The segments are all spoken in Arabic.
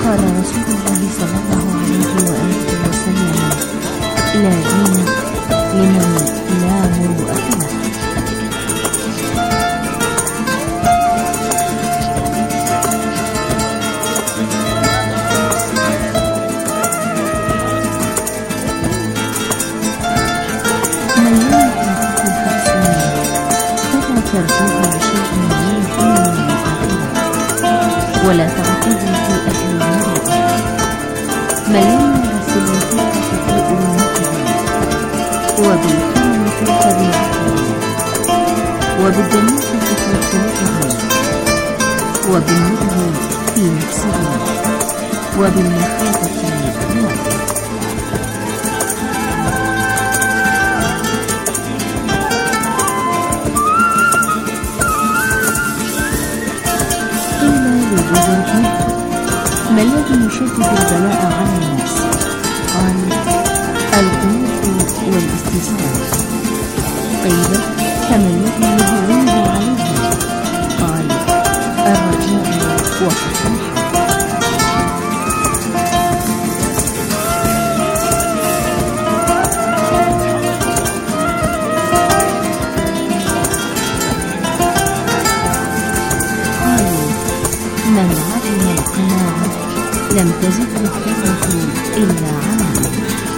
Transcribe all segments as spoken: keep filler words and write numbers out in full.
قال رسول الله صلى الله عليه وآله وسلم: لا دين لمن لا مروءة له. من لم يكن الحسن فلا ترجوه شيء من الدنيا والآخرة، ولا تعتذر في أهل المرء. من لم يرث الوثيقة في أمته، وبالكرم في طبيعته، وبالدنيئة في خلقه، وبالنبل في نفسه، وبالمخافة في نفسه. ما الذي يشدد البلاء على الناس؟ قال: القنوط والاستسلام. قيل: كما الذي يهون عليه؟ قال: الرجاء وحسن الحال. قالوا: من عدم القناعة لم تزد الثروة إلا عملا.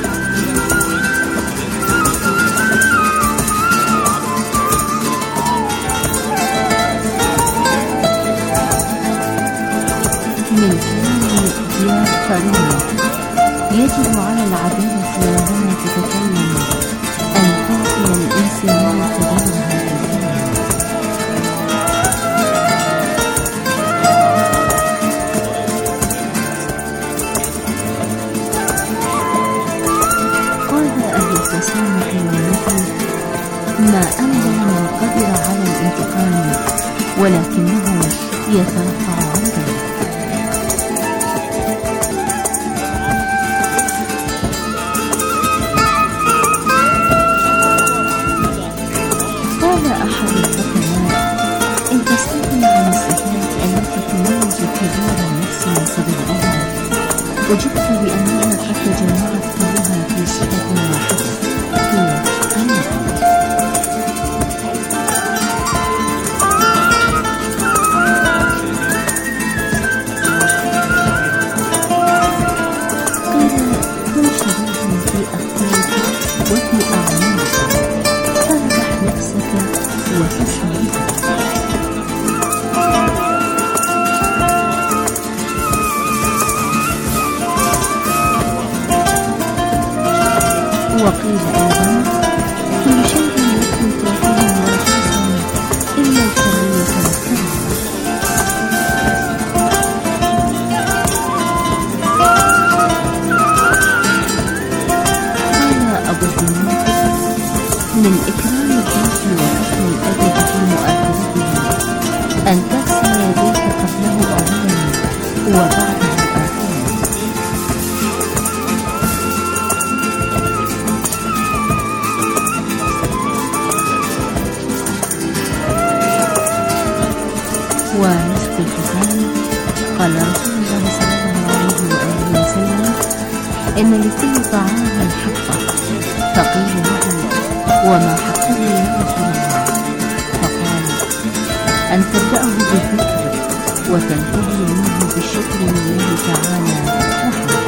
من كلام يا قرينة: يجب على العدالة عندما تتكلم أن تعطي الإنسانية دورها في الكلام. التسامح والنفي ما أمضى من قدر على الانتقام، ولكنه يترفع عن ذلك. قال أحد الحكماء: إن تستغني عن الصفات التي تميز كبير النفس من صغيرها، وجدت بأنها قد تجمعت كلها في صفة واحدة، هي النفي. قيل: كن شريفا في أفكارك وفي أعمالك، فاربح نفسك وتشرفها. وقيل أيضا: كل شيء يكون تافها ورخيصا إلا الحرية والكرامة. قال أبو الدنيا: من إكرام الضيف وحسن الأدب في مؤاخذته أن تغسل يديك قبله أولا وبعدها آخرا. ومسك الختان. قال رسول الله صلى الله عليه وآله وسلم: إن لكل طعام حقه. فقيل له: وما حقه يا رسول الله؟ فقال: أن تبدأه بالذكر وتنتهي منه بالشكر لله تعالى وحده.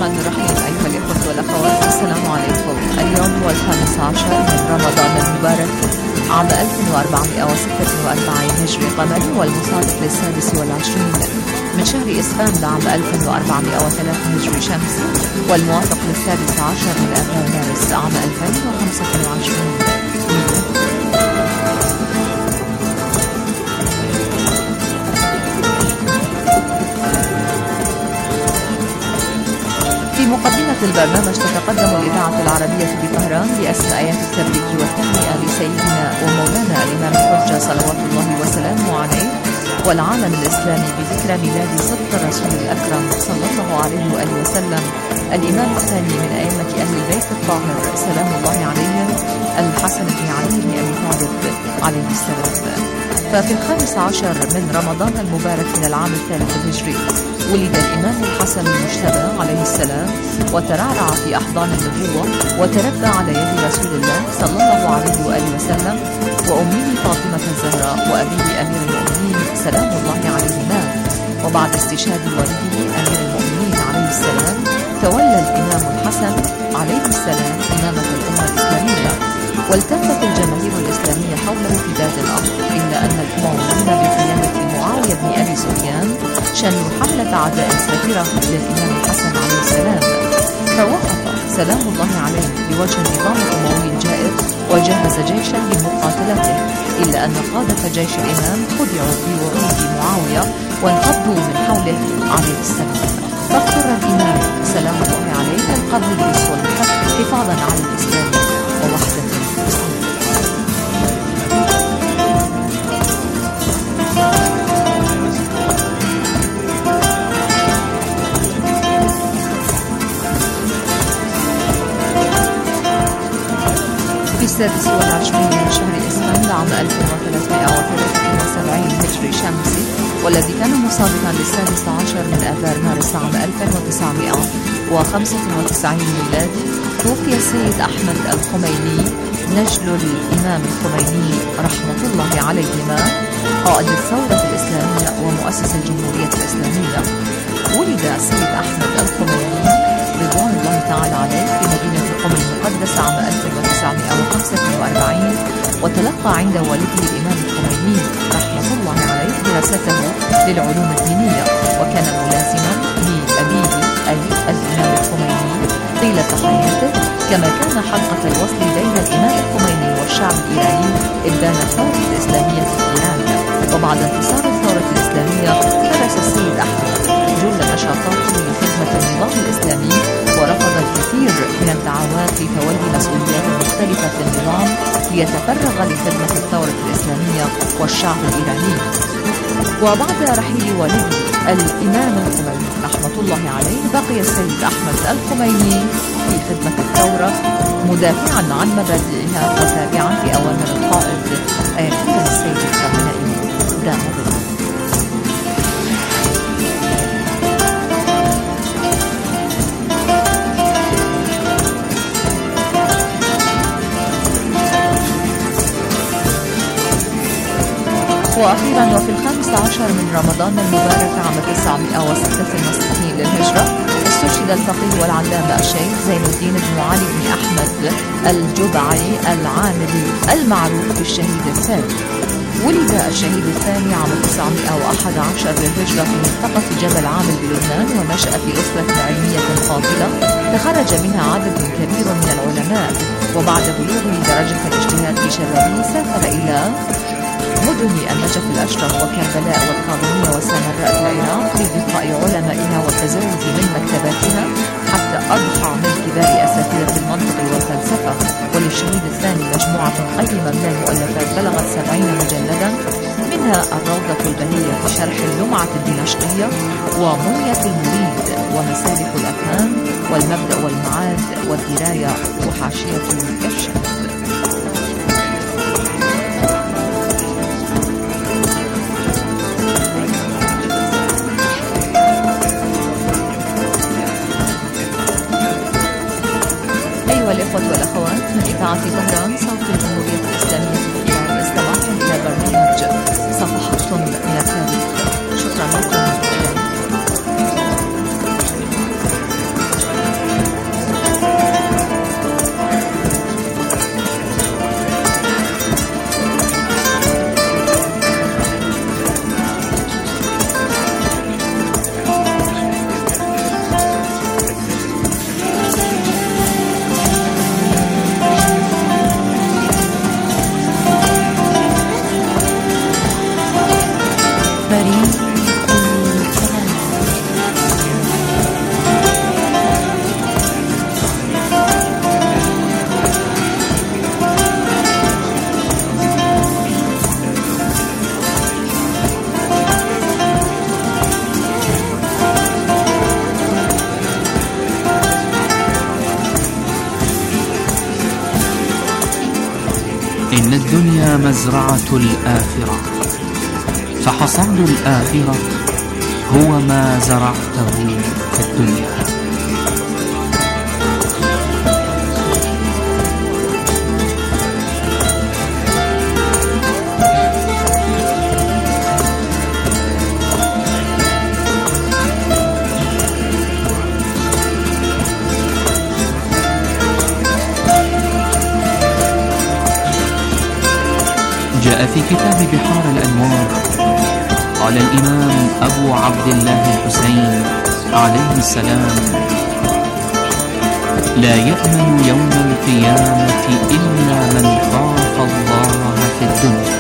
الرحمن الرحيم. أيها الإخوة والأخوات، السلام عليكم. اليوم هو الخامس عشر من رمضان المبارك عام ألف وأربعمائة وستة وأربعين هجري قمري، والمصادف للسادس والعشرين من شهر إسفان لعام ألف وأربعمائة وثلاثة هجري شمسي، والموافق للسادس عشر من آذار مارس عام ألفين وخمسة وعشرين. في مقدمة البرنامج تتقدم الإذاعة العربية بطهران بأسمى آيات التبريك والتهنئة لسيدنا ومولانا الإمام الحجة صلوات الله وسلامه عليه والعالم الإسلامي بذكرى ميلاد صدق الرسول الأكرم صلى الله عليه وآله وسلم، الإمام الثاني من أئمة أهل البيت الطاهر سلام الله عليهم، الحسن بن علي بن أبي طالب عليه السلام. ففي الخامس عشر من رمضان المبارك من العام الثالث الهجري ولد الإمام الحسن المجتبى عليه السلام، وترعرع في أحضان النبوة، وتربى على يد رسول الله صلى الله عليه وآله وسلم وأمه فاطمة الزهراء وأبيه أمير المؤمنين سلام الله عليهما. وبعد استشهاد والده أمير المؤمنين عليه السلام، تولى الإمام الحسن عليه السلام إمامة الأمة الإسلامية، والتفت الجماهير الإسلامية حوله في ذات الأمر، إلا أن الأمويين بقيادة معاوية بن أبي سفيان شنوا حملة عداء سفيرة للإمام الحسن عليه السلام، فوقف سلام الله عليه بوجه النظام الأموي الجائر وجهز جيشا لمقاتلته، إلا أن قادة جيش الإمام خدعوا في وعود معاوية وانفضوا من حوله عليه السلام، فاضطر الإمام سلام الله عليه للقبول بالصلح حفاظا على الإسلام ووحدة الإسلام. في السادس والعشرين من شهر إسفان لعام ألف وثلاثمائة وثلاثة وسبعين هجري شمسي، والذي كان مصادفا للسادس عشر من آذار مارس عام ألف وتسعمائة وخمسة وتسعين ميلادي، توفي السيد أحمد الخميني نجل الإمام الخميني رحمة الله عليهما، قائد الثورة الإسلامية ومؤسس الجمهورية الإسلامية. ولد السيد أحمد الخميني رضوان الله تعالى عليه في مدينة قم المقدسة عام ألف وتسعمائة وخمسة وأربعين، وتلقى عند والده الإمام الخميني رحمة الله عليه دراسته للعلوم الدينية، وكان ملازما لأبيه أي الإمام الخميني طيلة حياته، كما كان حلقة الوصل بين الإمام الخميني والشعب الإيراني إبدان الثورة الإسلامية في إيران. وبعد انتصار الثورة الإسلامية مارس السيد أحمد جل نشاطاته لخدمة النظام الإسلامي، ورفض الكثير من الدعوات لتولي مسؤوليات مختلفة في النظام ليتفرغ لخدمة الثورة الإسلامية والشعب الإيراني. وبعد رحيل والده الإمام الخميني رحمة الله عليه، بقي السيد أحمد الخميني في خدمة الثورة مدافعا عن مبادئها وتابعا لأوامر القائد آية الله السيد الخامنئي دام ظله. وأخيرا وفي الخامس عشر من رمضان المبارك عام تسعمائة وستة وستين للهجرة، استشهد الفقيه والعلامة الشيخ زين الدين بن علي بن أحمد الجبعي العامري المعروف بالشهيد الثاني. ولد الشهيد الثاني عام تسعمائة وأحد عشر للهجرة في منطقة جبل عامل بلبنان، ونشأ في أسرة علمية فاضلة تخرج منها عدد كبير من العلماء، وبعد بلوغه درجة الاجتهاد في شبابه سافر إلى مدن النجف الأشرف وكربلاء والقادمية والسامراء في العراق للقاء علمائها والتزود من مكتباتها، حتى أضحى من كبار أساتذة المنطق والفلسفة. وللشهيد الثاني مجموعة قيمة من المؤلفات بلغت سبعين مجلدا، منها الروضة البهية في شرح اللمعة الدمشقية، ومنية المريد، ومسالك الأفهام، والمبدأ والمعاد، والدراية، وحاشية الإرشاد. أيها الإخوة والأخوات، من إذاعة طهران صوت الجمهورية الإسلامية في إيران، استمعتم إلى برنامج صفحات من التاريخ. شكرا لكم. إن الدنيا مزرعة الآخرة، فحصاد الآخرة هو ما زرعته في الدنيا. جاء في كتاب بحار الأنوار قال الإمام أبو عبد الله الحسين عليه السلام: لا يأمن يوم القيامة إلا من خاف الله في الدنيا.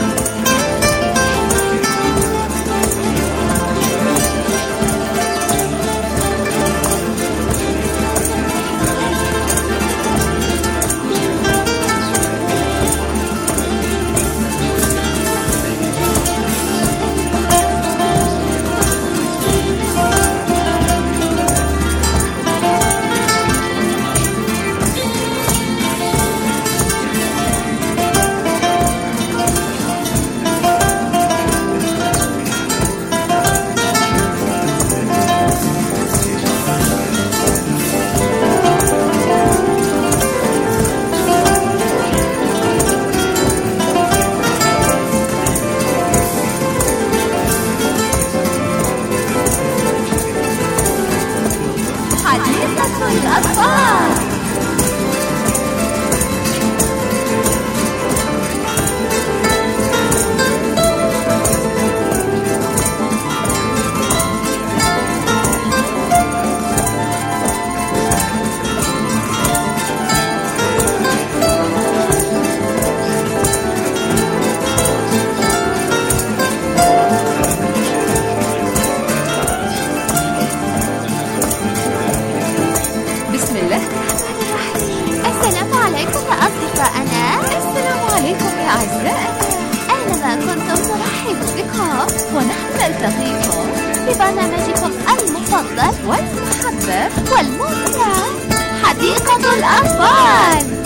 ونحن نلتقيكم ببرنامجكم المفضل والمحبب والممتع حديقة الأطفال.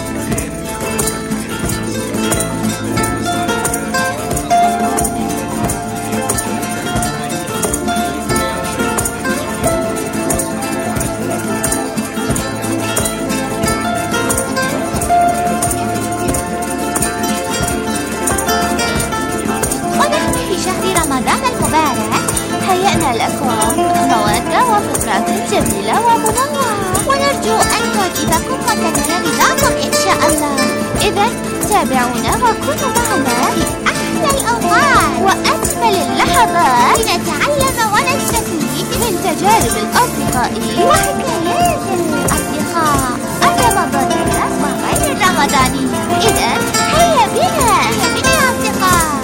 هيئنا لكم مودة وفقرات جميلة ومنوعة، ونرجو أن تعجبكم وتنال رضاكم إن شاء الله. إذا تابعونا وكونوا معنا في أحلى الأوقات وأجمل اللحظات لنتعلم ونستفيد من تجارب الأصدقاء وحكايات الأصدقاء الرمضانية وغير الرمضانية. إذا هيا بنا هيا بنا يا أصدقاء.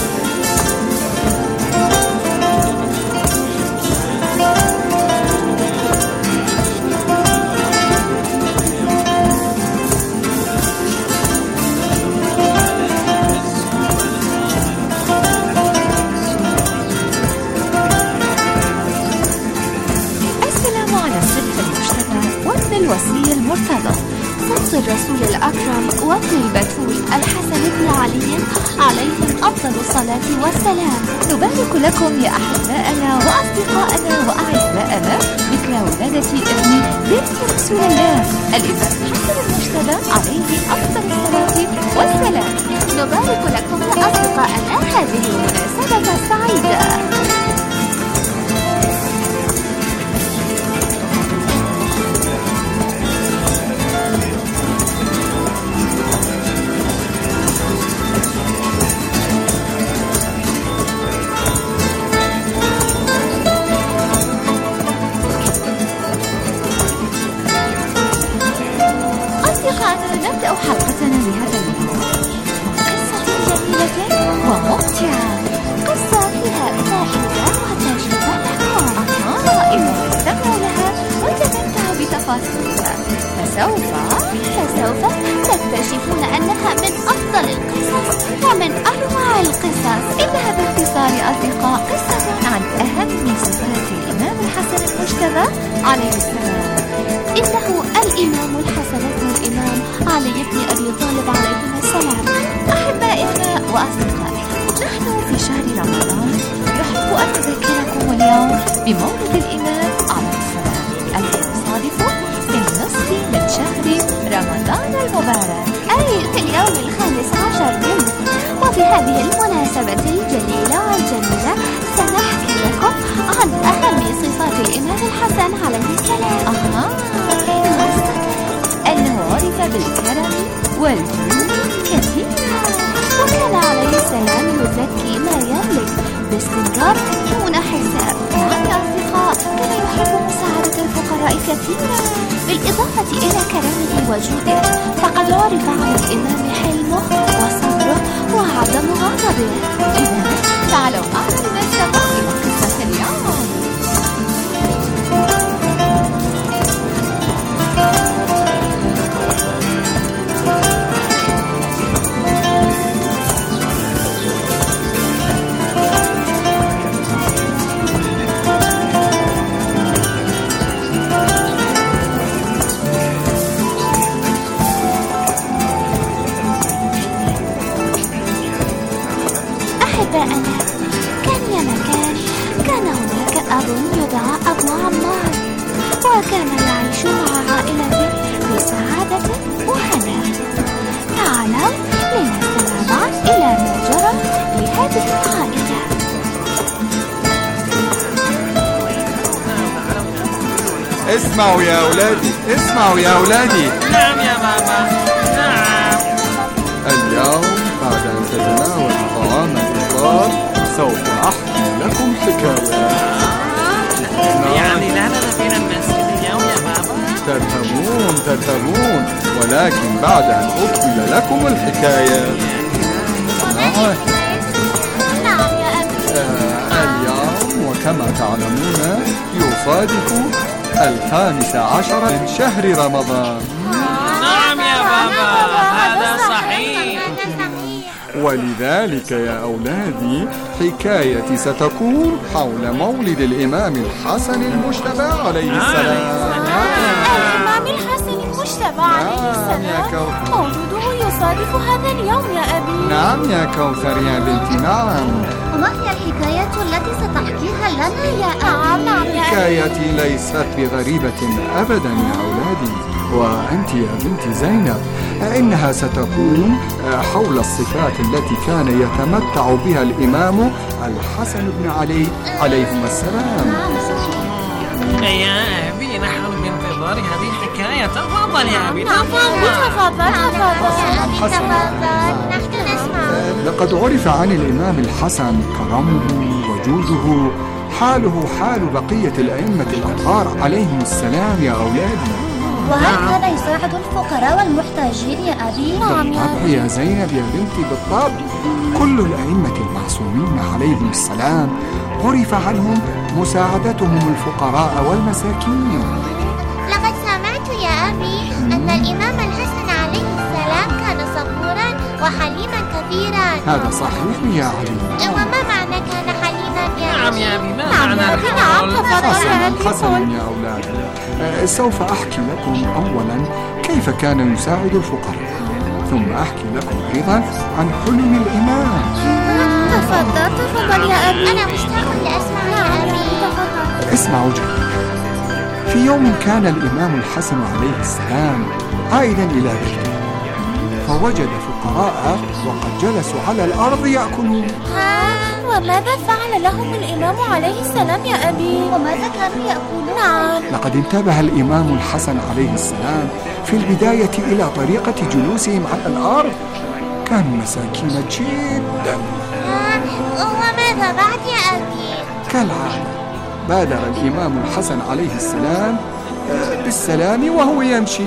الوصي المرتضى صوت الرسول الأكرم وابن البتول الحسن بن علي عليهم أفضل الصلاة والسلام. نبارك لكم يا أحباءنا وأصدقاءنا وأعزائنا مثل ولادة ابن بنت رسول الله الإمام حسن المجتبى عليه أفضل الصلاة والسلام. نبارك لكم يا أصدقاءنا هذه المناسبة السعيدة. نبدأ حلقتنا لهذا اليوم قصة جميلة وممتعة، قصة فيها فائدة وتجربة لكم. أها، إذا استمعوا لها وتمتعوا بتفاصيلها فسوف فسوف تكتشفون أنها من أفضل القصص ومن أروع القصص. إنها باختصار أصدقاء قصة عن أهم صفات الإمام الحسن المجتبى عليه السلام. إنه الإمام الحسن بن الإمام علي بن أبي طالب عليهما السلام. أحبائي إخوة وأصدقائي، نحن في شهر رمضان. يحب أن نذكركم اليوم بمولد الإمام عليه السلام الذي يصادف في النصف من شهر رمضان المبارك، أي في اليوم الخامس عشر منه. وفي هذه المناسبة الجليلة والجميلة سنحكي لكم عن أهم صفات الإمام الحسن عليه السلام. أها، خاصة أنه عرف بالكرم والجود كثيرا، وكان عليه السلام يزكي ما يملك باستمرار دون حساب. مع الأصدقاء كان يحب مساعدة الفقراء كثيرا، بالإضافة إلى كرمه وجوده. فقد عرف عن الإمام حلمه وصبره وعدم غضبه. إذن تعالوا معنا لنستمع إلى قصة اليوم. أحباءنا، كان يا مكان كان هناك أب يدعى أبو عمار، وكان يعيش مع عائلته بسعادة وهناء. تعالوا لنستمع معا إلى ما جرى لهذه العائلة. اسمعوا يا أولادي، اسمعوا يا أولادي. نعم يا بابا، نعم. اليوم بعد أن تتناول طعام الإفطار سوف أحكي لكم حكاية. يعني لا نذهب المسجد اليوم يا بابا؟ تذهبون تذهبون ولكن بعد أن أكمل لكم الحكاية. نعم. نعم يا أبي. آه اليوم وكما تعلمون يصادف الخامس عشر من شهر رمضان. نعم يا بابا، هذا صحيح. ولذلك يا أولادي حكايتي ستكون حول مولد الإمام الحسن المجتبى عليه السلام. الإمام الحسن المجتبى عليه السلام مولده يصادف هذا اليوم يا أبي. نعم يا كوثر يا بنتي، نعم. وما هي الحكاية التي ستحكيها لنا يا أبي؟ نعم يا أبي. حكايتي ليست بغريبة أبدا يا أولادي، وأنت يا بنتي زينب إنها ستكون حول الصفات التي كان يتمتع بها الإمام الحسن بن علي عليهما السلام. نعم صحيح. يا أبي نحن بانتظار هذه الحكاية. تفضل يا أبي، تفضل تفضل. تفضل يا أبي، تفضل نحن نسمع. لقد عرف عن الإمام الحسن كرمه وجوده، حاله حال بقية الأئمة الأطهار عليهم السلام يا أولادي. وهل كان يساعد الفقراء والمحتاجين يا أبي؟ بالطبع يا زينب يا بنتي، بالطبع. كل الأئمة المعصومين عليهم السلام عرف عنهم مساعدتهم الفقراء والمساكين. لقد سمعت يا أبي أن الإمام الحسن عليه السلام كان صبورا وحليما كثيرا. هذا صحيح يا علي. وما معنى كان حليما يا أبي؟ نعم يا أبي، ما نعم معنى يا أبي، نعم الحول؟ تفضل. حسنا يا أولادي، أه سوف أحكي لكم أولا كيف كان يساعد الفقراء، ثم أحكي لكم أيضا عن حلم الإمام. تفضل تفضل يا أبي. أنا مشتاق لأسمع يا أبي. تفضل. اسمعوا جيدا. في يوم كان الإمام الحسن عليه السلام عائدا إلى بيته، فوجد فقراء وقد جلسوا على الأرض يأكلون. ها، وماذا فعل لهم الإمام عليه السلام يا أبي؟ وماذا كانوا يأكلون؟ نعم. لقد انتبه الإمام الحسن عليه السلام في البداية إلى طريقة جلوسهم على الأرض، كانوا مساكين جدا. ها، وماذا بعد يا أبي؟ كالعادة بادر الإمام الحسن عليه السلام بالسلام وهو يمشي.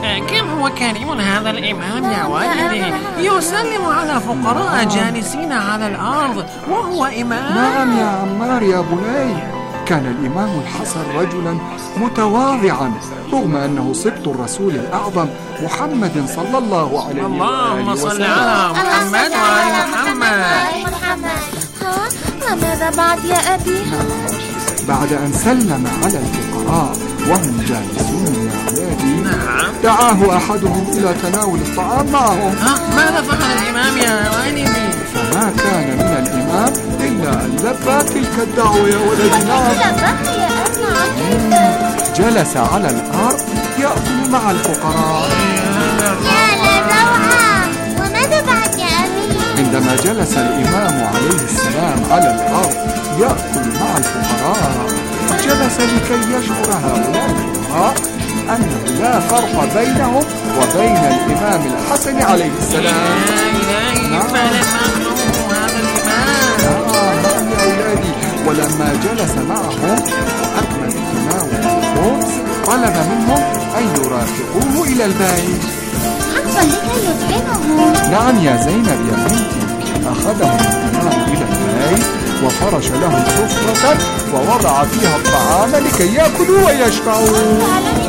كم هو كريم هذا الإمام يا والدي، يسلم على فقراء جالسين على الأرض وهو إمام. نعم يا عمار يا بني، كان الإمام الحسن رجلا متواضعا رغم أنه سبط الرسول الأعظم محمد صلى الله عليه وسلم. اللهم صل على محمد وعلى محمد. ها وماذا بعد يا أبي؟ بعد أن سلم على الفقراء وهم جالسون يا أولادي، نعم، دعاه أحدهم إلى تناول الطعام معهم. ماذا فعل الإمام يا والدي؟ فما كان من الإمام إلا أن لبى تلك الدعوة يا ولدي. نعم، يا أبي. جلس على الأرض يأكل مع الفقراء. يا لروعة، وماذا بعد يا أبي؟ عندما جلس الإمام عليه السلام على الأرض يأكل مع الفقراء، جلس لكي يشعر هؤلاء الفقراء أنه لا فرق بينهم وبين الإمام الحسن عليه السلام. نعم، هذا الإمام. نعم يا أولادي، ولما جلس معهم وأكمل تناول الخبز طلب منهم أن يرافقوه إلى البيت. حقا لكي يطعمه. نعم يا زينب يا بنتي، أخذهم الإمام إلى البيت وفرش لهم سفرة ووضع فيها الطعام لكي يأكلوا ويشبعوا.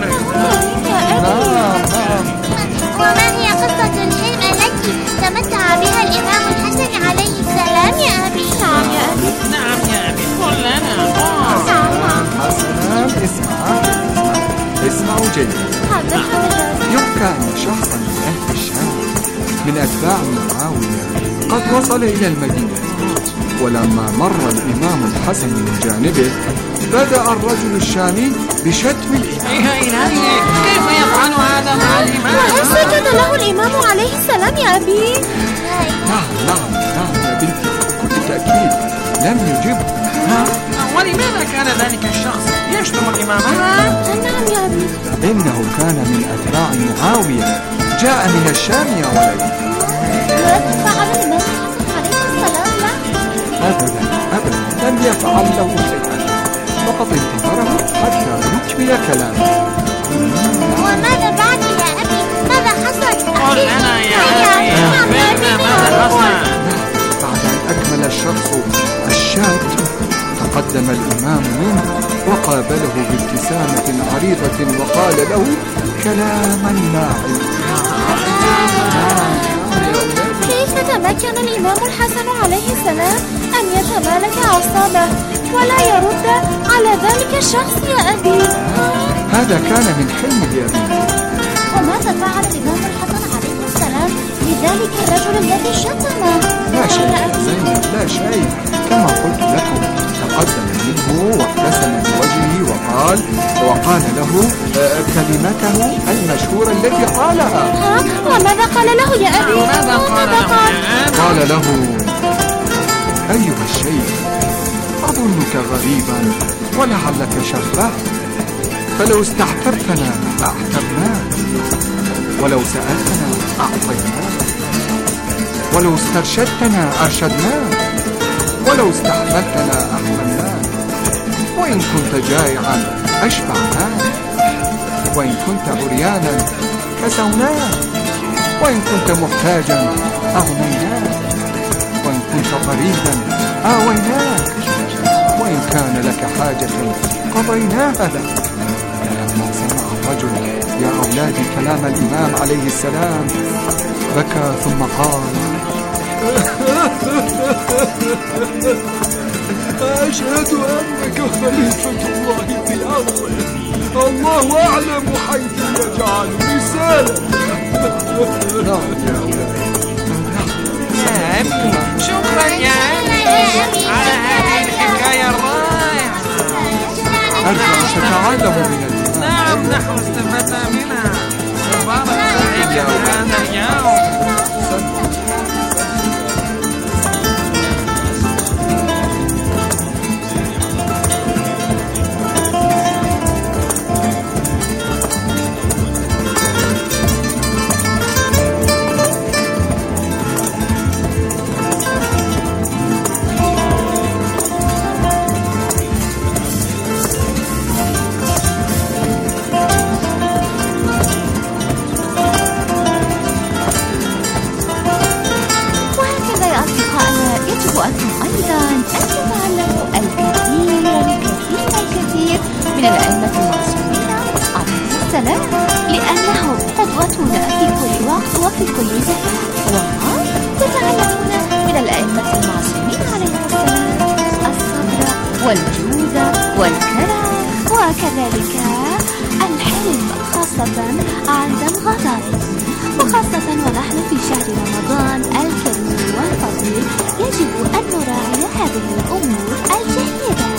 نعم نعم. وما هي قصة الحلم التي تمتع بها الإمام الحسن عليه السلام يا أبي؟ نعم يا أبي. نعم يا أبي، قل لنا. حسنا، اسمع اسمعوا جيدا. يحكى أن شخصا من أهل الشام من أتباع معاوية قد وصل إلى المدينة، ولما مر الإمام الحسن من جانبه بدأ الرجل الشامي بشتم الإمام. يا إلهي، كيف يفعل هذا مع الإمام؟ وهل سجد له الإمام عليه السلام يا أبي؟ نعم نعم نعم يا بنتي، بكل تأكيد لم يجب. ها؟ ولماذا كان ذلك الشخص يشتم الإمام؟ نعم يا أبي. إنه كان من أتباع معاوية، جاء من الشام يا ولدي. ماذا فعل الإمام الحسن عليه السلام له؟ أبدا أبدا لم يفعل له شيئا، فقط انتظره حتى يكمل كلامه. وماذا بعد يا أبي؟ ماذا حصل؟ قل لنا يا أبي، أخبرنا ماذا حصل. بعد أن أكمل الشخص الشاب تقدم الإمام منه وقابله بابتسامة عريضة وقال له كلاما ناعما. كيف تمكن الإمام الحسن عليه السلام أن يتمالك أعصابه ولا يرد على ذلك الشخص يا أبي؟ هذا كان من حلمه يا بني. وماذا فعل الإمام الحسن عليه السلام لذلك الرجل الذي شتمه؟ لا شيء يا زينب، لا شيء، كما قلت لكم تقدم منه وابتسم بوجهه وقال وقال له كلمته المشهورة التي قالها. ها؟ وماذا قال له يا أبي؟ ماذا قال له؟ قال له أيها الشيخ، أظنك غريبا ولعلك شبه، فلو استحببتنا أحببناك، ولو سألتنا أعطيناك، ولو استرشدتنا أرشدناك، ولو استحملتنا أحملناك، وإن كنت جائعا أشبعناك، وإن كنت عريانا كسوناك، وإن كنت محتاجا أغنيناك، وإن كنت مريضا آويناك، وإن كان لك حاجة قضيناها لك. لما سمع الرجل يا أولادي كلام الإمام عليه السلام بكى ثم قال أشهد أنك خليفة الله في الأرض، الله أعلم حيث يجعل رسالة. نعم يا أولادي. يا أبي، شكرا يا أبي على هذه الحكاية الرائعة. أرجو أن تتعلموا من الإمام. نعم، نحن استفدنا منها. تبارك عليك هذا اليوم. وفي كل زمان. وتتعلمون من الأئمة المعصومين عليهم السلام الصبر والجود والكرم، وكذلك الحلم خاصة عند الغضب، وخاصة ونحن في شهر رمضان الكريم والفضيل يجب أن نراعي هذه الأمور الجيدة.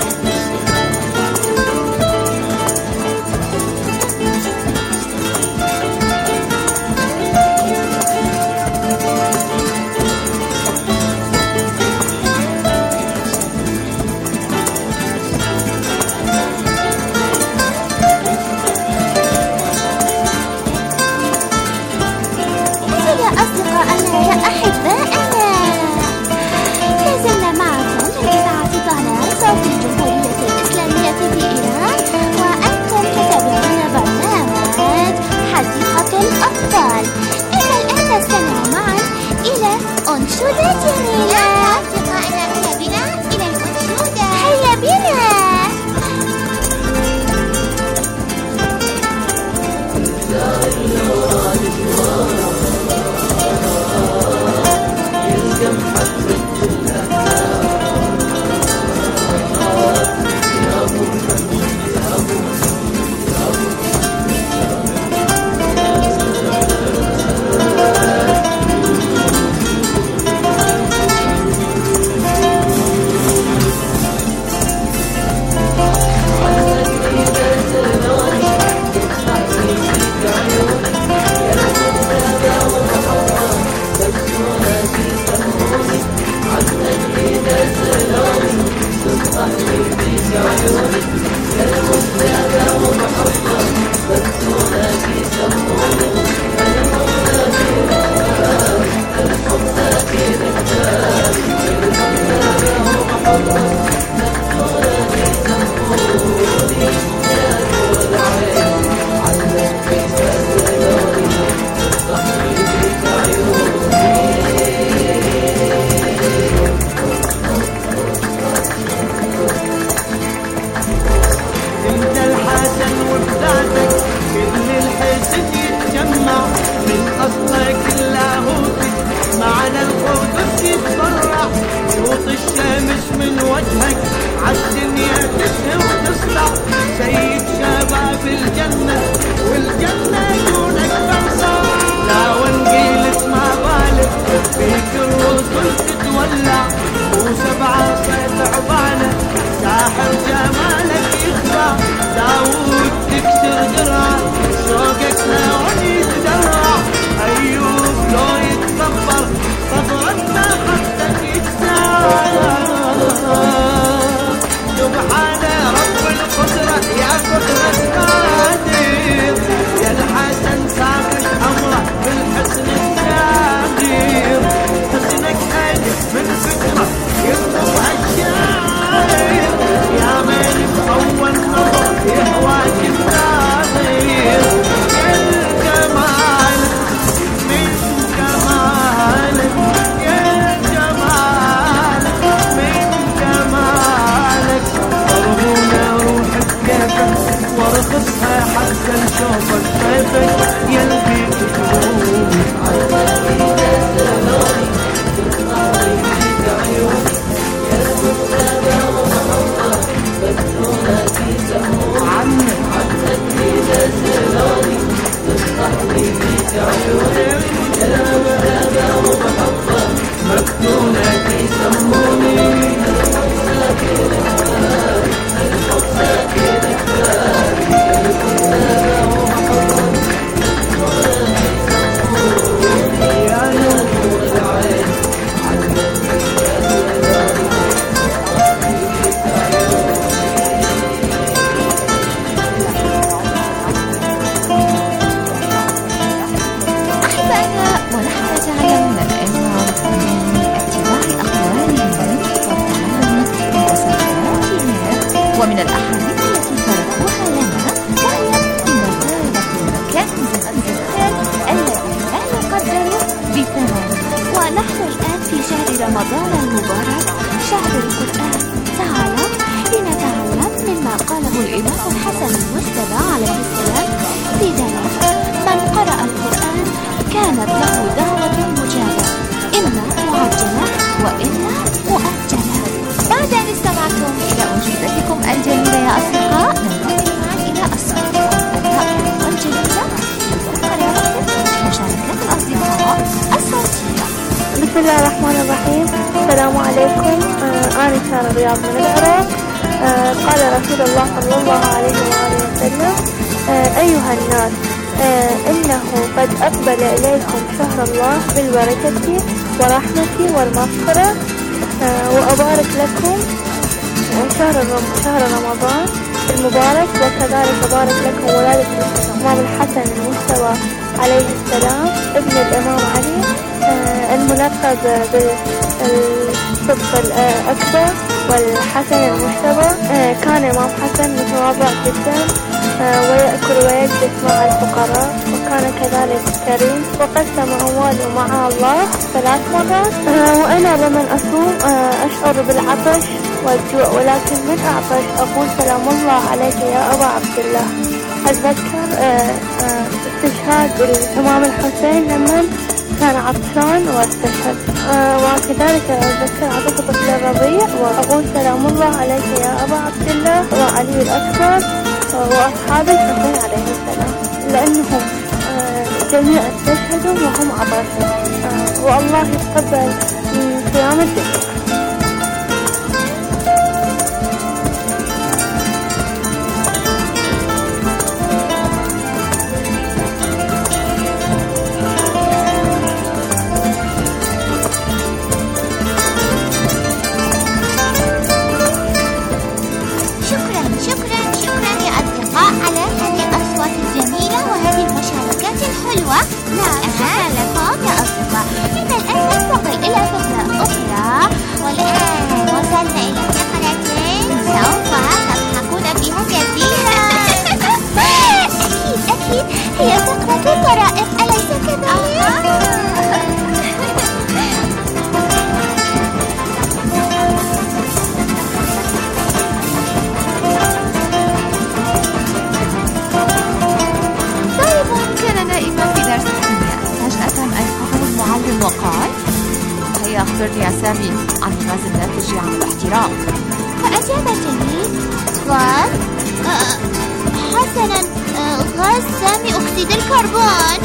رمضان المبارك شهر القرآن. تعالى لنتعلم مما قاله الإمام الحسن المجتبى عليه السلام في ذلك: من قرأ القرآن كانت الله الرحمن الرحيم. السلام عليكم. آه أنا سارة رياض من العراق. آه قال رسول الله صلى الله عليه وآله وسلم: آه أيها الناس، آه إنه قد أقبل إليكم شهر الله بالبركة ورحمة والمغفرة، آه وأبارك لكم شهر شهر رمضان المبارك، وكذلك أبارك لكم ولادة الإمام الحسن المجتبى عليه السلام ابن الإمام علي، آه الملقب بالصدق الأكبر والحسن المجتبى. آه كان إمام حسن متواضع جدا، آه ويأكل ويجلس مع الفقراء، وكان كذلك كريم، وقسم أمواله مع الله ثلاث مرات. آه وأنا لمن أصوم آه أشعر بالعطش والجوع، ولكن من أعطش أقول: سلام الله عليك يا أبا عبد الله. أتذكر آه آه استشهاد الإمام الحسين لمن كان عطشان واستشهد، آه وكذلك أتذكر عطف طفل الرضيع وأقول: سلام الله عليك يا أبا عبد الله وعلي الأكبر وأصحاب الحسين عليه السلام، لأنهم آه جميعا استشهدوا وهم عطشوا، آه والله يتقبل من صيام الجميع. هي فقرة الطرائف، أليس كذلك؟ طالب كان نائما في درس الكيمياء، فجأة أيقظه المعلم وقال: هيا أخبرني يا سامي عن الغاز الناتج عن الاحتراق. فأجاب التلميذ قال: آه حسنا، آه غاز سامي أكسيد الكربون.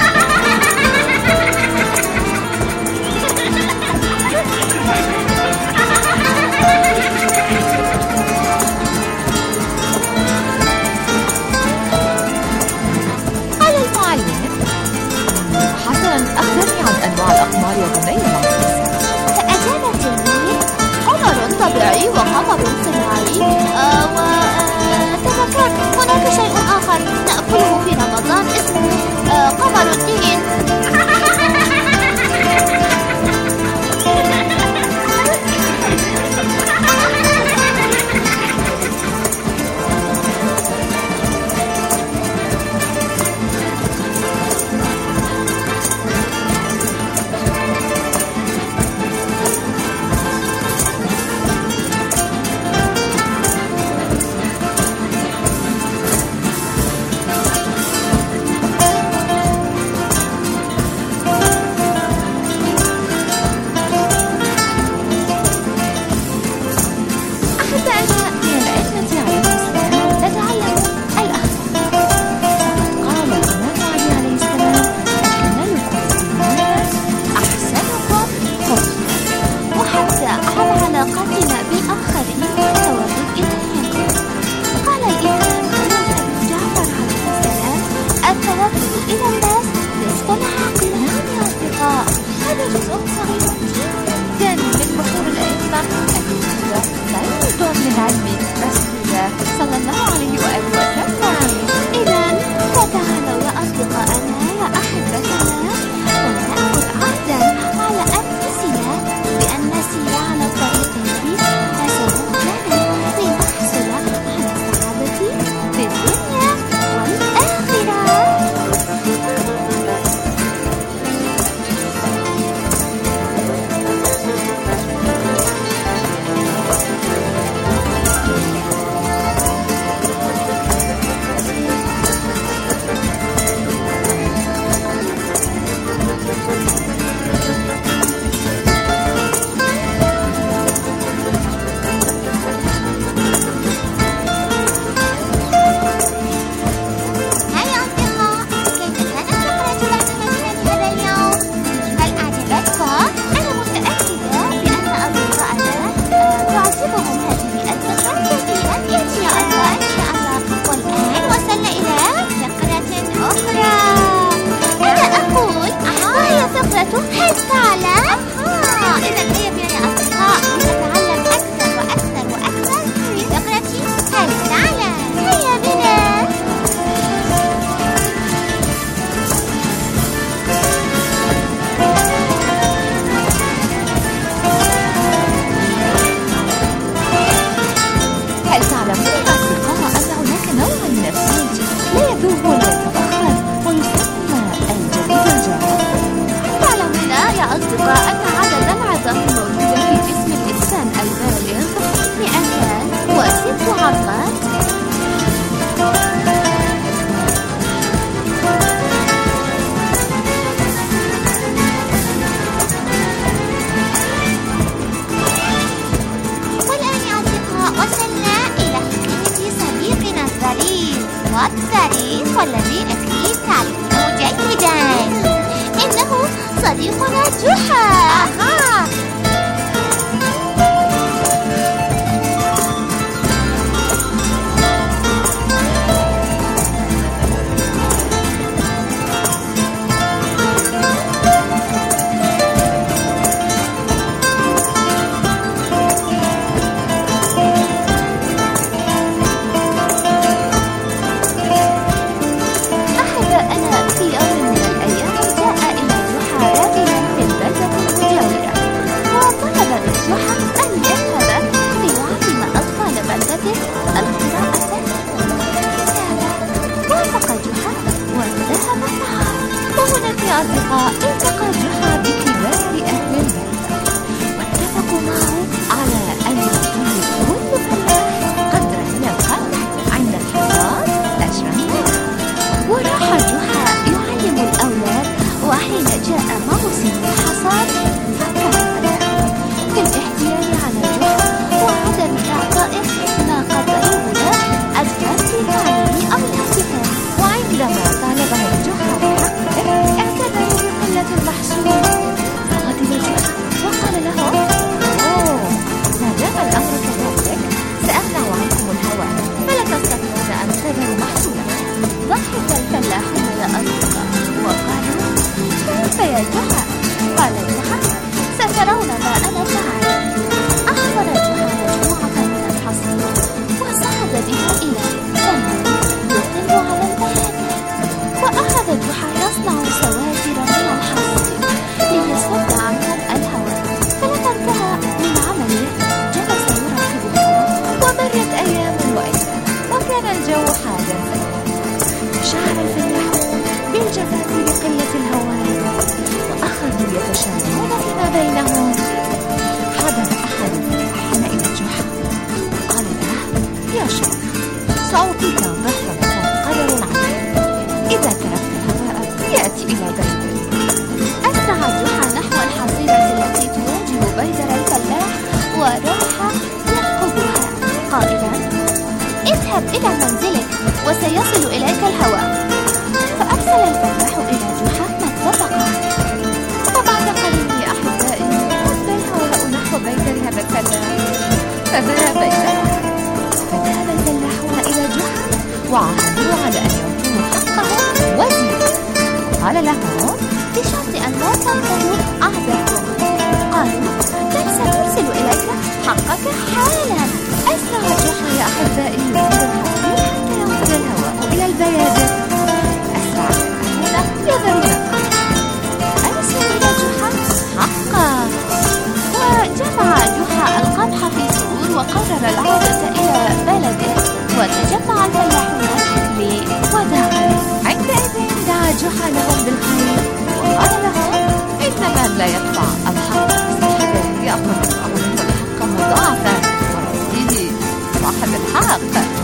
قال المعلم: حسنا، أخبرني عن أنواع الأقمار وبني العكس. فأجاب التلميذ: قمر طبيعي وقمر صناعي، آه وتذكرت هناك شيء آخر نأكله في رمضان اسمه آه قمر الدين. كانت يا أصدقاء التقى جحا بكبار أهل البلد واتفقوا معه على أن يعطيه كل فلاح قدرا من القمح عند الحصاد أجرا له. وراح جحا يعلم الأولاد، وحين جاء موسم الحصاد فكر الفلاح في الاحتيال على جحا وعدم إعطائه ما قدروه له أجرا لفعله أو لحسه. وعندما طالبه جحا بحقه اعتذروا بقلة المحصول، فغضب جحا وقال له: أوه، ما دام الأمر كذلك سأمنع عنكم الهواء فلا تستطيعون أن تذروا محصولا. ضحك الفلاحون يا أصدقاء وقالوا: كيف يا جحا؟ قال جحا: سترون ما أنا فعل. أحضر جحا مجموعة من الحصير وصعد بها إلى سماء يطل على البيادر، وأخذ جحا يصنع سواتر من الحصير ليصد عنهم الهواء. فلما انتهى من عمله جلس يراقب الهواء، ومرت أيام وأيام وكان الجو حارا. شعر الفلاحون بالجفاف لقلة الهواء وأخذوا يتشاورون فيما بينهم. حضر أحد الفلاحين إلى جحا وقال له: يا شيخ، سأعطيك ضعف ما قدر العمل إذا تركت الهواء يأتي إلى بيدك. أسرع جحا نحو الحصيرة التي تواجه بيدر الفلاح وراح ينقضها قائلا: اذهب إلى منزلك وسيصل إليك الهواء. فأرسل الفلاح إلى جحا ما اتفق عليه. وبعد قليل يا أحبائي أدى الهواء نحو بيدر هذا الفلاح فذهب إليه. فذهب الفلاحون إلى جحا وعهدوا على أن يعطوه حقه وزيادة. قال لهم: بشرط أن لا تنتهوا عهدكم. قالوا: بل سنرسل إليك حقك حالا. أسرع جحا يا أحبائي يزيد الحصير حتى يوصل الهواء إلى البيادر. أسرع الفلاحون يذرون أرسلوا إلى جحا حقا. وجمع جحا القمح في سور وقرر العودة إلى بلده، وتجمع الفلاحون لوداعه. عندئذ دعا جحا لهم بالخير وقال لهم: إن من لا يدفع الحق صاحبه يأخذ الله منه الحق مضاعفا ويزيد صاحب الحق.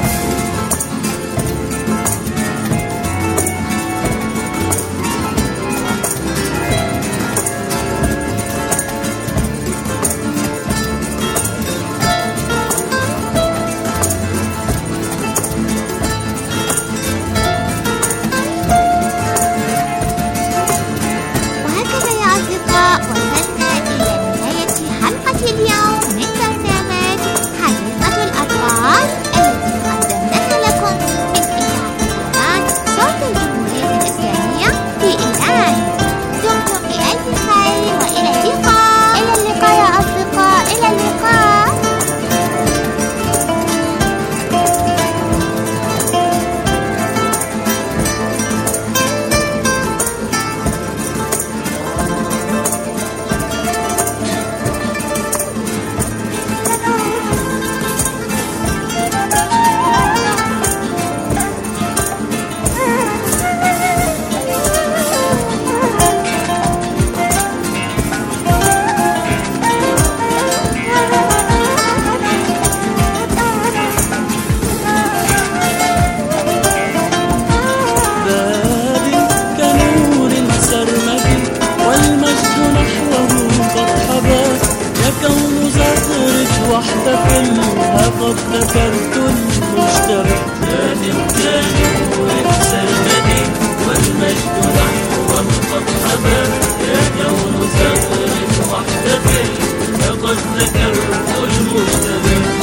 قد ذكرت المشترك لازم كانوا السلمني والمجد نحو القطحبة يا كون زغر واحتفل لقد ذكرت المشترك.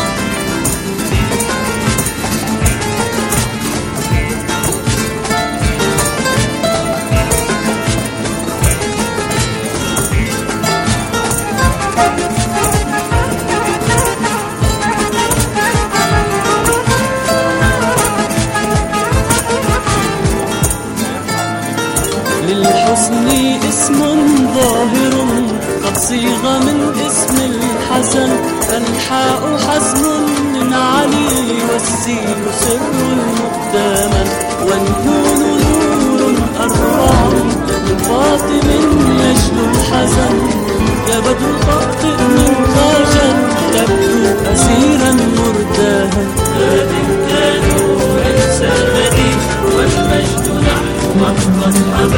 للحسن اسم ظاهر قد صيغ من اسم الحسن، فالحاء حزم من علي والسين سر مقدما والنون نور أربع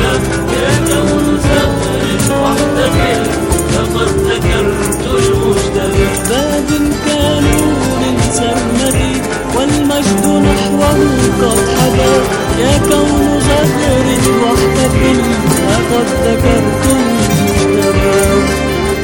مرحبا يا كون زهر واحتفل لقد ذكرت المجتبى. باب كانون سرمدي والمجد نحوه قد حدا يا كون زهر واحتفل لقد ذكرت المجتبى.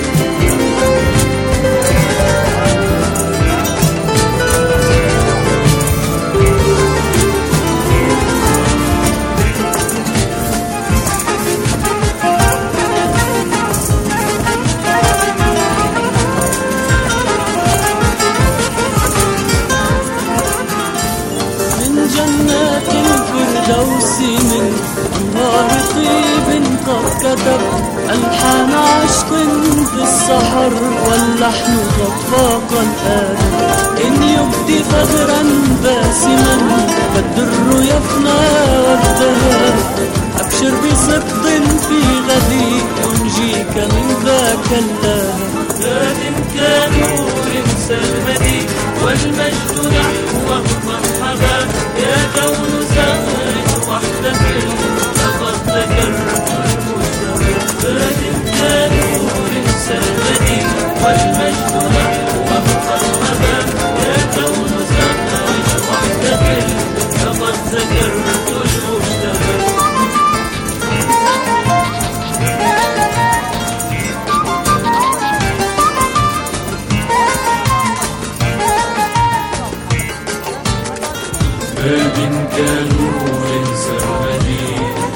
من أنهار طيب قد كتب ألحان عشق في السحر واللحن قد فاق الآن. إن يبدي فجرا باسما فالدر يفنى والذهب. أبشر بصدق في غدي ينجيك من ذاك اللهب. زاد كنور سلمدي والمجد نحوه مرحبا يا كون زهر واحتفل لقد ذكرت المجتبى. زاد كنور سلمدي والمجد نحوه مرحبا يا كون زهر واحتفل لقد ذكرت المجتبى. باب كنور سرمدي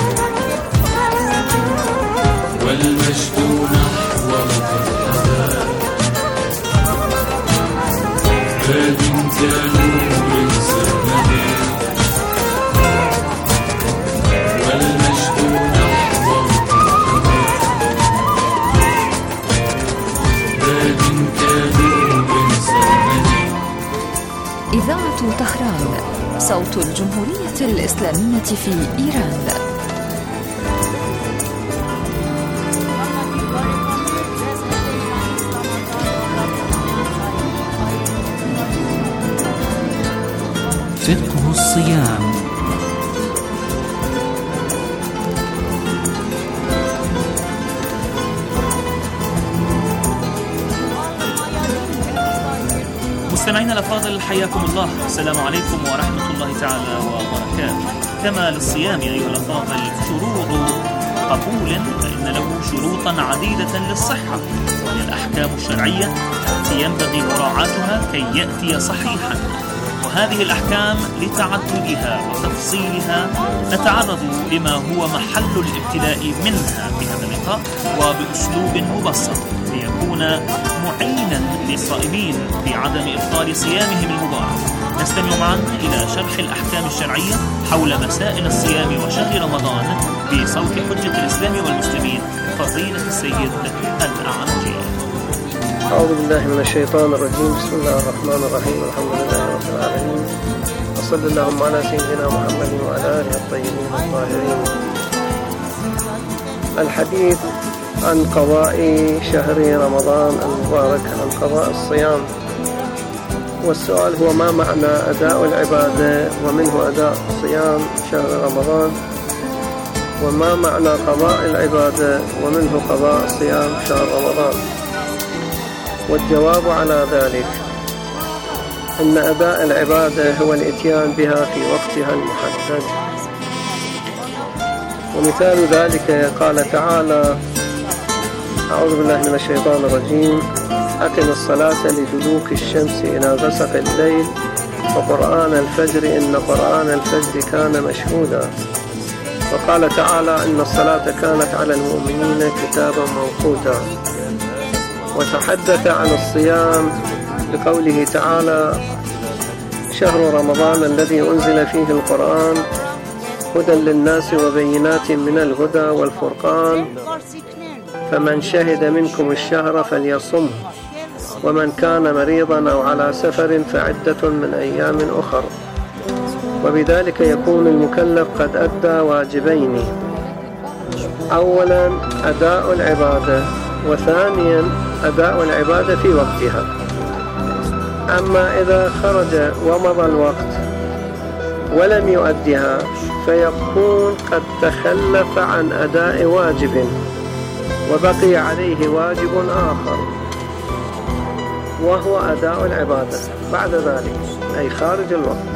والمجد نحوه مرحبا. باب كنور سرمدي والمجد نحوه مرحبا. باب كنور سرمدي. إذاعة طهران صوت الجمهورية الإسلامية في إيران. فقه الصيام. مستمعينا الأفاضل حياكم الله، السلام عليكم ورحمة الله تعالى وبركاته. كما للصيام أيها الأفاضل شروط قبول فإن له شروطا عديدة للصحة، وهي الأحكام الشرعية التي ينبغي مراعاتها كي يأتي صحيحا. وهذه الأحكام لتعددها وتفصيلها نتعرض لما هو محل الابتلاء منها في هذا اللقاء وبأسلوب مبسط ليكون معينا للصائمين في عدم إبطال صيامهم المبارك. نستمع معا إلى شرح الأحكام الشرعية حول مسائل الصيام وشهر رمضان بصوت حجة الإسلام والمسلمين فضيلة السيد الأعرجي. أعوذ بالله من الشيطان الرجيم. بسم الله الرحمن الرحيم. الحمد لله رب العالمين، وصلى اللهم على سيدنا محمد وعلى آله الطيبين الطاهرين. الحديث عن قضاء شهر رمضان المبارك، عن قضاء الصيام. والسؤال هو ما معنى أداء العبادة ومنه أداء صيام شهر رمضان، وما معنى قضاء العبادة ومنه قضاء صيام شهر رمضان. والجواب على ذلك أن أداء العبادة هو الإتيان بها في وقتها المحدد. ومثال ذلك قال تعالى: أعوذ بالله من الشيطان الرجيم: أقم الصلاة لدلوك الشمس إلى غسق الليل وقرآن الفجر إن قرآن الفجر كان مشهودا. وقال تعالى: إن الصلاة كانت على المؤمنين كتابا موقوتا. وتحدث عن الصيام بقوله تعالى: شهر رمضان الذي أنزل فيه القرآن هدى للناس وبينات من الهدى والفرقان فمن شهد منكم الشهر فليصمه ومن كان مريضا أو على سفر فعدة من أيام أخر. وبذلك يكون المكلف قد أدى واجبين: أولا أداء العبادة، وثانيا أداء العبادة في وقتها. أما إذا خرج ومضى الوقت ولم يؤدها فيكون قد تخلف عن أداء واجب وبقي عليه واجب آخر وهو أداء العبادة بعد ذلك، أي خارج الوقت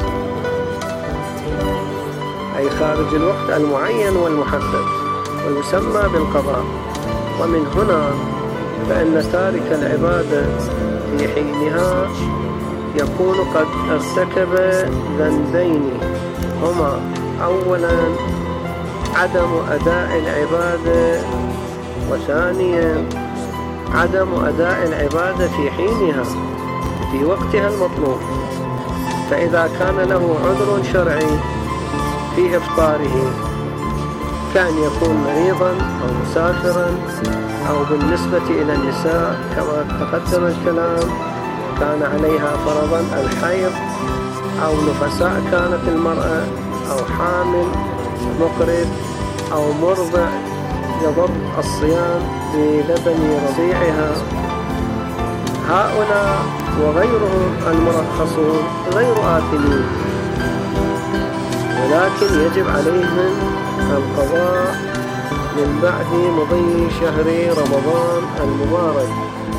أي خارج الوقت المعين والمحدد ويسمى بالقضاء. ومن هنا فإن تارك العبادة في حينها يكون قد ارتكب ذنبين هما أولا عدم أداء العبادة، وثانيا عدم أداء العبادة في حينها في وقتها المطلوب. فإذا كان له عذر شرعي في إفطاره كان يكون مريضا أو مسافرا، أو بالنسبة إلى النساء كما تقدم الكلام كان عليها فرضا الحيض، أو نفساء كانت المرأة، أو حامل مقرب، أو مرضع يضر الصيام بلبن رضيعها. هؤلاء وغيرهم المرخصون غير آثمين، ولكن يجب عليهم القضاء من بعد مضي شهر رمضان المبارك.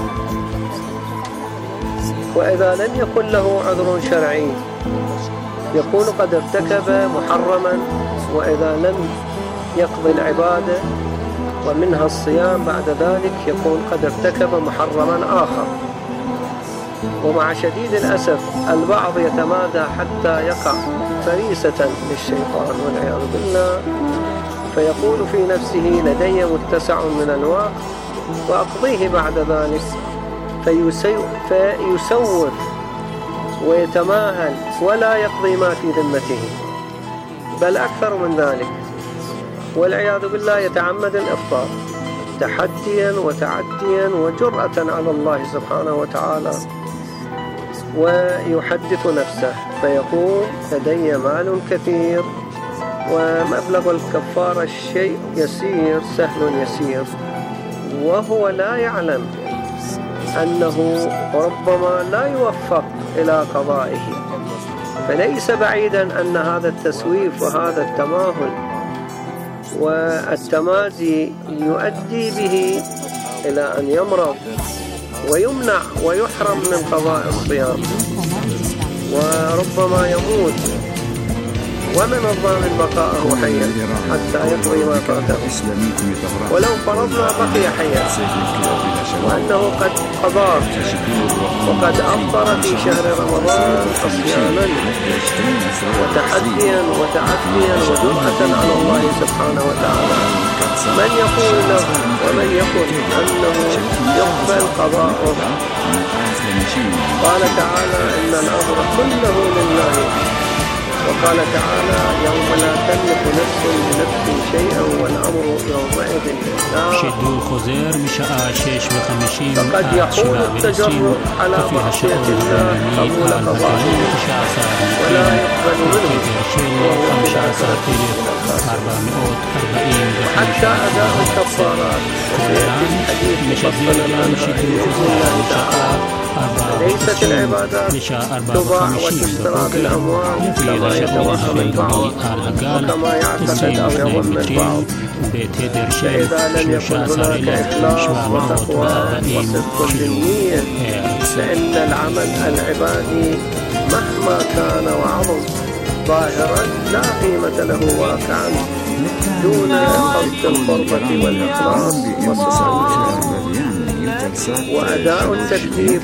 وإذا لم يكن له عذر شرعي يكون قد ارتكب محرما، وإذا لم يقضي العبادة ومنها الصيام بعد ذلك يكون قد ارتكب محرما آخر. ومع شديد الأسف البعض يتمادى حتى يقع فريسة للشيطان والعياذ بالله، فيقول في نفسه لدي متسع من الوقت وأقضيه بعد ذلك، فيسوف ويتماهل ولا يقضي ما في ذمته، بل أكثر من ذلك، والعياذ بالله يتعمد الإفطار تحديا وتعديا وجرأة على الله سبحانه وتعالى، ويحدث نفسه فيقول لدي مال كثير ومبلغ الكفارة الشيء يسير سهل يسير، وهو لا يعلم أنه ربما لا يوفق إلى قضائه. فليس بعيدا أن هذا التسويف وهذا التماهل والتمادي يؤدي به إلى أن يمرض ويمنع ويحرم من قضاء الصيام، وربما يموت، ومن الضامن بقاءه حيا حتى يقضي ما فاته. ولو فرضنا بقي حيا وأنه قد قضى وقد أفطر في شهر رمضان صياما وتحديا وتعديا وجرأة على الله سبحانه وتعالى، من يقول له ومن يقول أنه يقبل قضاءه؟ قال تعالى إن الأمر كله لله، وقال تعالى يوم لا تملك نفس لنفس شيئا والأمر يومئذ لله. فقد يحول التجرؤ على معصية الله قبول قضائه ولا يقبل منه وهو في الآخرة حتى أداء الكفارات، وسيأتي الحديث مفصلا عنها بإذن الله تعالى. ليست العبادات تباع وتشترى بالأموال كما يتوهم البعض وكما يعتقد أو يظن البعض، فإذا لم يكن هناك إخلاص وتقوى وصدق بالنية فإن العمل العبادي مهما كان وعظم ظاهرا لا قيمة له واقعا دون قصد القربة والإخلاص والصدق وأداء التكليف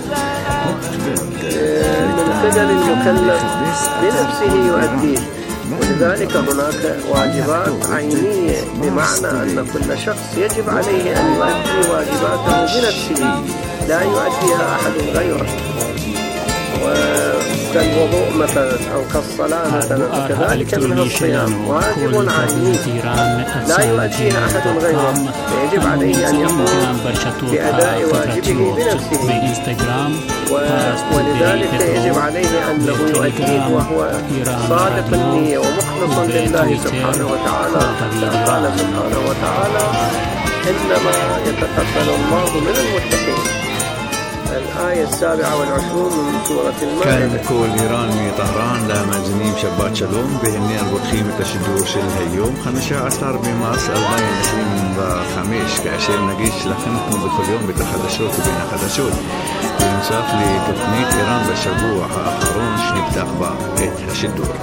من قبل المكلف بنفسه يؤديه. ولذلك هناك واجبات عينية، بمعنى أن كل شخص يجب عليه أن يؤدي واجباته بنفسه لا يؤديها أحد غيره، كالوضوء مثلا أو كالصلاة مثلا، وكذلك من الصيام واجب عيني لا يؤديها أحد غيره، فيجب عليه أن يقوم بأداء واجبه بنفسه، ولذلك يجب عليه أنه يؤديه وهو صادق النية ومخلص لله سبحانه وتعالى. قال سبحانه وتعالى إنما يتقبل الله من المتقين. الآية السابعة والعشرون من سورة المائدة. كان كل إيران مطهران لا مازنين شبات شلوم بهني البخيم تشدور شل هيوم خمسة عشر بماس أربعين عشرين وخميس كأشير نجيش لخنكم بكل يوم بتخدشوت وبين خدشوت بنصاف لتثنيت إيران بشبوع آخرون شنبت أخبار إيه شدور.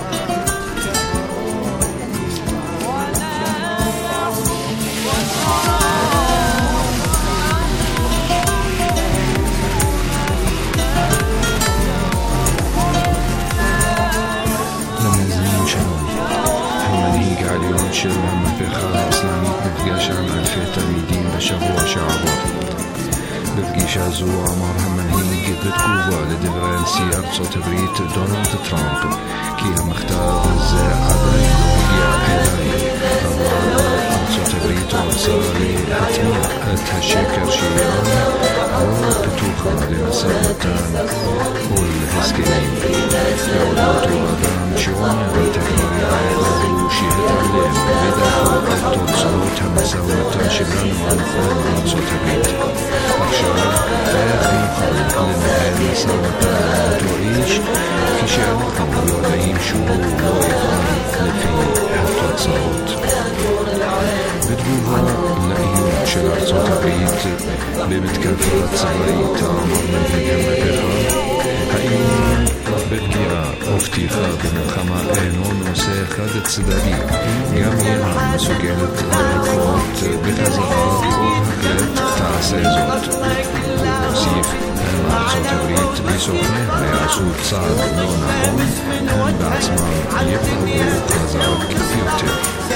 شير من فخار إسلاميت بفقاش عن ألفية تلميذين بشبوع شعبات بفقاش عزو عمار همن هيك بتكوفا لدفران سيارة صوت بريت دونالد ترامب كيها مختار الزاق عدين وبقيا حيراني أبوار صوت بريت وعصالي هتمير هتهشيكر شيراني وبتوخا لمسابتان والهسكين يعوداتو أدام شواني وتكبري عيضا شيهد عليهم بدأ وقت صوت مساوة شبران وعنفان عن صوت بيت أخشار آخي خلق لنهاية مساوة تعيش كشعركم يعدين شهور ويغان لفي حفلة صوت بدبوها لأيون شلار صوت بيت بمتكفرات صغيرة عمر من هجم بخار هايون ببكيها وافتيخا بملخمة اينون وسيخة تصدري جميعا سجلت القوات بخزرات وهكلت تعسيزات وصيف مع صوت بريت بسوقنا يعسود صعد لون عون هم بعثمان يبقوا خزرات كمبيوتر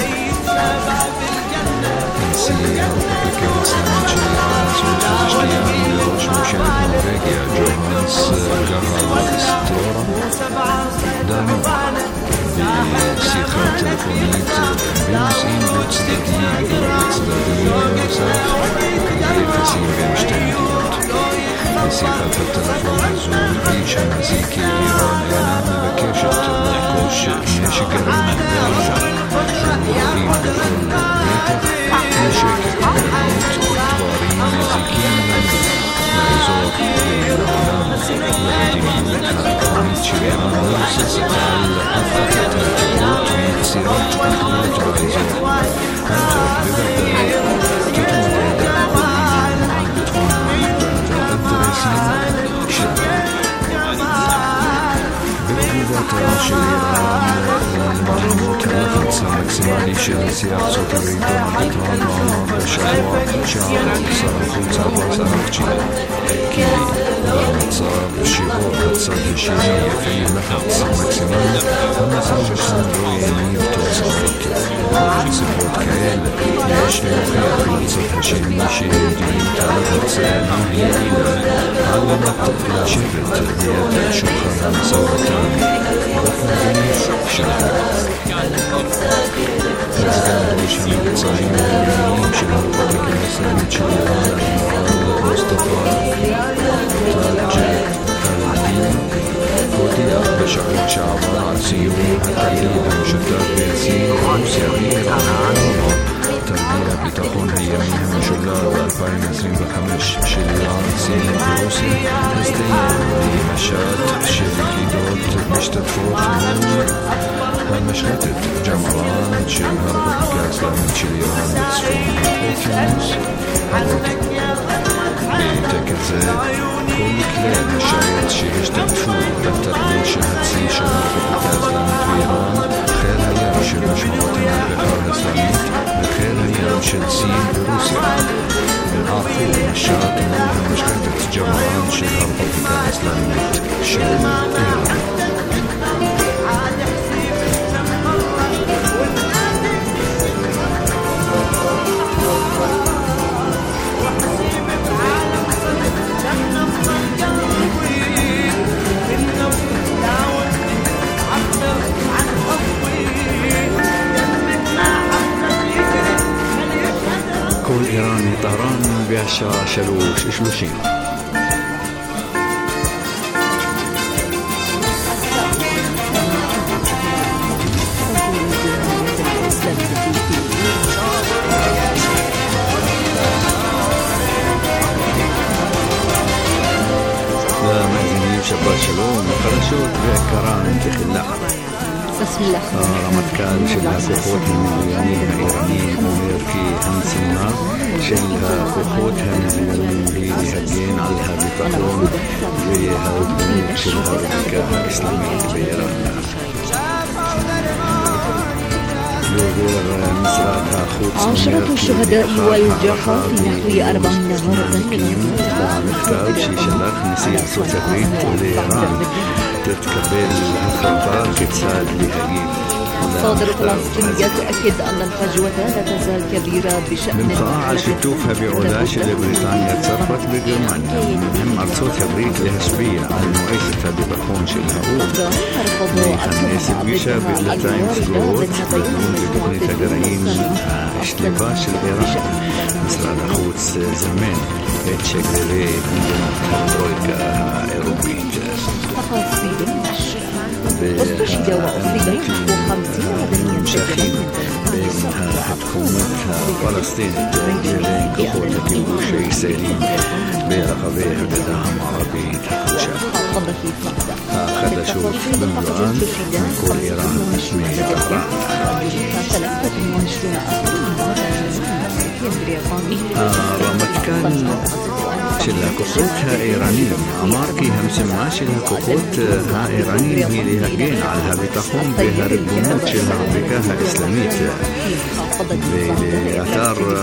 نسيها وبكي وسلام جيران صوت وزشتيان لروش مشاهد نوريجيا جوهانس جهال ستورا دانو بسيخة تلفونيت بمسين بوتصدادية دورة تصدادية وصاف كبير كسير بمشتهديات بسيخة التلفون زول بيشا مزيكي إيران إعلام بكيشت نحكوش ماشي قرون برجع المخرين بكل بيتك مشاكل بيروت وطوارين مزيكيين لندن معزوك للإعلام لهدمين القوميت شريران وسلسطال أفاكت التبوت من سيرات أخبرت وعزوك هنزوك ببدأ تتم بعد قولين عن بتكون بعد الدرسين شباب بالجوبات شريران المعلومات كلفت سمك سمالي شهر سياق صوت الريدون عن بطران وعمار بشعوات شعر صرخ وتعبر سرقشي كيلي غامت صار الشيبور قد صار الشيرية في نفط سمك سمالي هم صار شنروي نيف توصارك سبوت كيل ليش نوخي قد صار الشيرية شهدين تلفت سالي هيلة علمت إلى شبت بيد شخرا مسوتان بفنجيش شهر رزقان روش حميد صعيم المليين شهر قبل المسلمين شهران المعارض مصطفى تاج الدين وديع بشعر شعبان عسيون التقليد المشتات بيسين روسيا غير عنهم تربية بتكون هياميها من شلال ألفين وعشرين وخمسة شلال سين بروسيا هزدين لمشات شركيدوت مشتفوت من هالمشغتت جمران شلال بكاسلا من شليان بتصفون أوكيانوس بتكزات كل كلام الشعيات شيش تنفور دفتر شهد سي شهر بكاسلا من طويران خير هيام شرش مواطنات بخار الإسلاميت بخير هيام شلسين بروسيا بالعاقل الشعب منها مشغلة جمران شهر بكاسلا الإسلاميت شهر إيران كل إيراني طهران بيعشى شلوش إشلوشين شباب شلوم خرشوت بكران تخلع بسم الله رمضان شلها كوخوتها مليونين إيرانيين وميركي همسنا شلها كوخوتها مليونين هدين عليها بتقوم بها البنوك شلها بكاها إسلامية بإيران عشرة الشهداء والجرحى في نحو أربعين غرضا مختار شيشلات نسير سوسرين لإيران تتكبل الخطار كتساعد لهجيب مصادر فلسطينية تؤكد أن الفجوة لا تزال كبيرة بشأن من شتوفها بعلاش لبريطانيا تصرفت بجرمانيا مهم أرصوت بريد لهشبية على مؤسسة ببخون شلها خميس بيشا بالتايمز جروت بدون بدون تقرين اشتباش الإيران مصر أخوت زمان تشكلي من ترويكا أوروبية واستشهد وأصيب نحو خمسين مدنيا شاخين بينها حكومتها فلسطين بين كفوتة وشي سليم برغبه بدها عربي تكوشا هذا شوف من الآن من كل إيران من طهران رمضان شلها كوخوتها إيرانية أماركي همسما شلها كوخوتها إيرانية هي لها جين علىها بتقوم بها البنوك شلها بكاها إسلامية بأثار